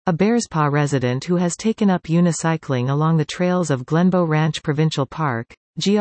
a Bearspaw resident who has taken up unicycling along the trails of Glenbow Ranch Provincial Park,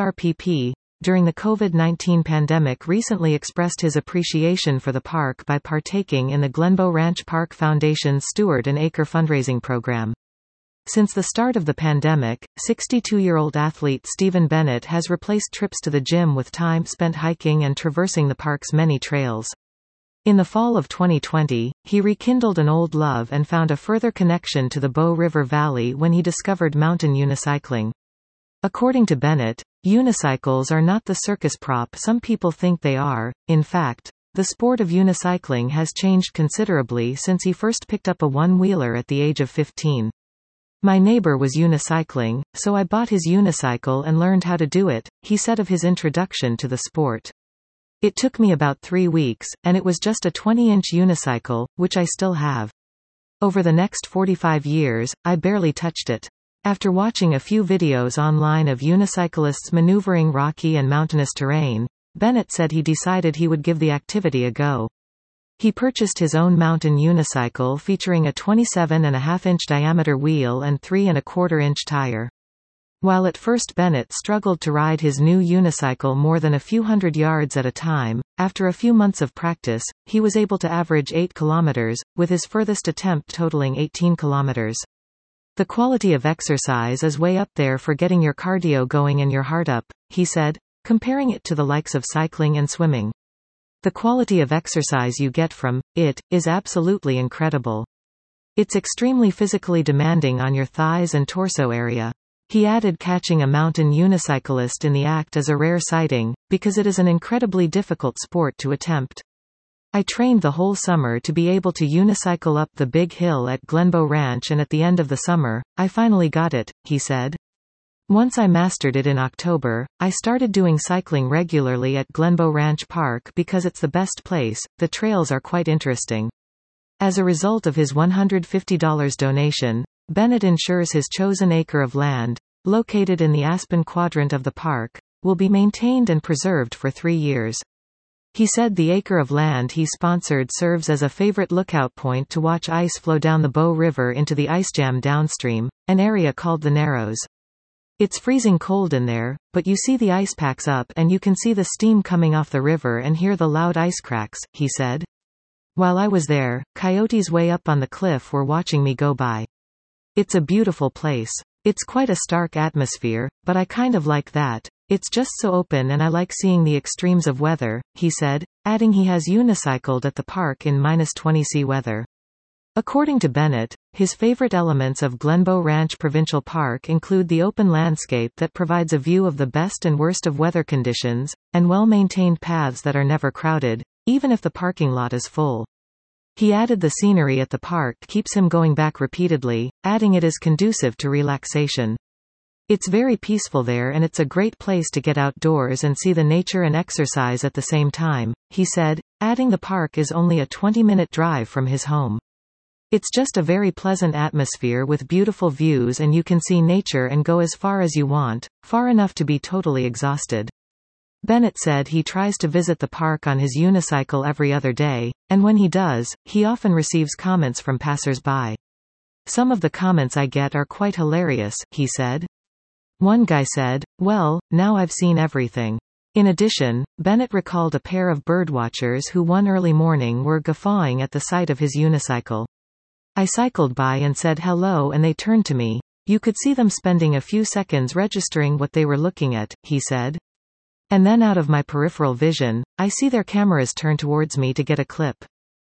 GRPP, during the COVID-19 pandemic recently expressed his appreciation for the park by partaking in the Glenbow Ranch Park Foundation's Steward an Acre fundraising program. Since the start of the pandemic, 62-year-old athlete Stephen Bennett has replaced trips to the gym with time spent hiking and traversing the park's many trails. In the fall of 2020, he rekindled an old love and found a further connection to the Bow River Valley when he discovered mountain unicycling. According to Bennett, unicycles are not the circus prop some people think they are. In fact, the sport of unicycling has changed considerably since he first picked up a one-wheeler at the age of 15. My neighbor was unicycling, so I bought his unicycle and learned how to do it, he said of his introduction to the sport. It took me about 3 weeks, and it was just a 20-inch unicycle, which I still have. Over the next 45 years, I barely touched it. After watching a few videos online of unicyclists maneuvering rocky and mountainous terrain, Bennett said he decided he would give the activity a go. He purchased his own mountain unicycle featuring a 27.5-inch diameter wheel and 3.25-inch tire. While at first Bennett struggled to ride his new unicycle more than a few hundred yards at a time, after a few months of practice, he was able to average 8 kilometers, with his furthest attempt totaling 18 kilometers. The quality of exercise is way up there for getting your cardio going and your heart up, he said, comparing it to the likes of cycling and swimming. The quality of exercise you get from it is absolutely incredible. It's extremely physically demanding on your thighs and torso area. He added catching a mountain unicyclist in the act is a rare sighting, because it is an incredibly difficult sport to attempt. I trained the whole summer to be able to unicycle up the big hill at Glenbow Ranch, and at the end of the summer, I finally got it, he said. Once I mastered it in October, I started doing cycling regularly at Glenbow Ranch Park because it's the best place, the trails are quite interesting. As a result of his $150 donation, Bennett ensures his chosen acre of land, located in the Aspen quadrant of the park, will be maintained and preserved for 3 years. He said the acre of land he sponsored serves as a favorite lookout point to watch ice flow down the Bow River into the ice jam downstream, an area called the Narrows. It's freezing cold in there, but you see the ice packs up and you can see the steam coming off the river and hear the loud ice cracks, he said. While I was there, coyotes way up on the cliff were watching me go by. It's a beautiful place. It's quite a stark atmosphere, but I kind of like that. It's just so open and I like seeing the extremes of weather, he said, adding he has unicycled at the park in -20°C weather. According to Bennett, his favorite elements of Glenbow Ranch Provincial Park include the open landscape that provides a view of the best and worst of weather conditions, and well-maintained paths that are never crowded, even if the parking lot is full. He added the scenery at the park keeps him going back repeatedly, adding it is conducive to relaxation. It's very peaceful there and it's a great place to get outdoors and see the nature and exercise at the same time, he said, adding the park is only a 20-minute drive from his home. It's just a very pleasant atmosphere with beautiful views and you can see nature and go as far as you want, far enough to be totally exhausted. Bennett said he tries to visit the park on his unicycle every other day, and when he does, he often receives comments from passers-by. Some of the comments I get are quite hilarious, he said. One guy said, "Well, now I've seen everything." In addition, Bennett recalled a pair of birdwatchers who one early morning were guffawing at the sight of his unicycle. I cycled by and said hello and they turned to me. You could see them spending a few seconds registering what they were looking at, he said. And then out of my peripheral vision, I see their cameras turn towards me to get a clip.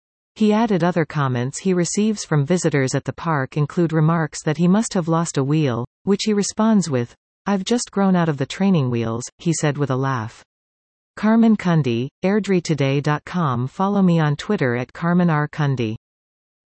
He added other comments he receives from visitors at the park include remarks that he must have lost a wheel, which he responds with, "I've just grown out of the training wheels," he said with a laugh. Carmen Cundy, airdretoday.com. Follow me on Twitter at Carmen R. Cundy.